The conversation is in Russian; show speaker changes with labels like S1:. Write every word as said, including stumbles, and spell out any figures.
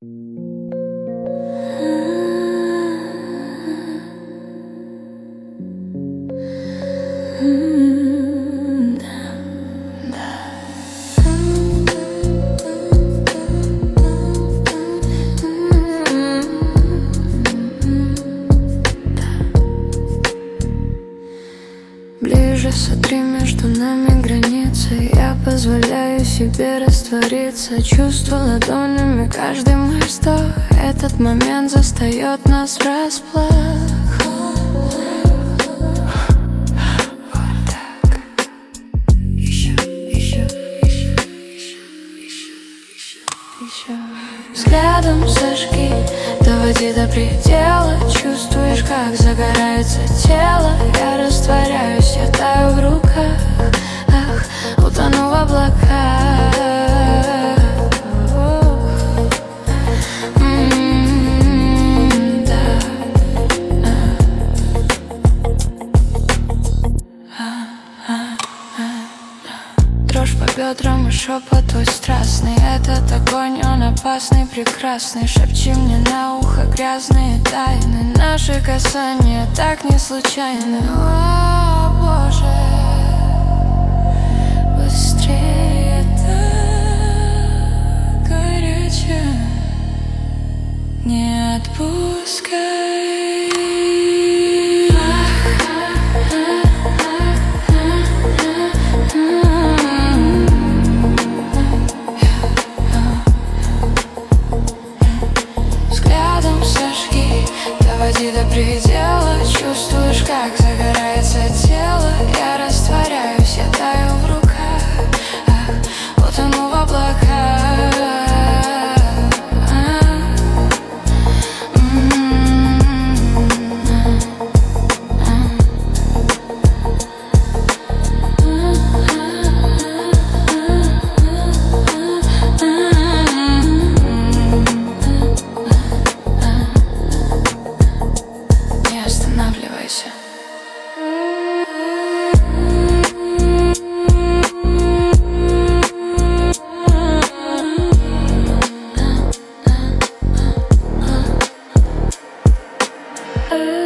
S1: Ближе сотри между нами границы. Я позволяю себе раствориться. Чувствую ладонями каждый мой вздох. Этот момент застает нас врасплох. Вот так. Еще, еще, еще, еще, еще, еще, еще. Взглядом зажги, доводи до предела. Чувствуешь, как загорается тело. Я растворяюсь, я таю в руках. Ах, утону в облаках. М-м-м, да. Дрожь по бедрам и шепот твой страстный. Этот огонь, он опасный, прекрасный. Шепчи мне на ухо грязные тайны. Наши касания так не случайны. О, Боже, быстрее, так горячо. Не отпускай. Доводи до предела. Чувствуешь, как загорается тело. Я растворяюсь, я таю в руках. Ах, утону в облаках. Останавливайся. Uh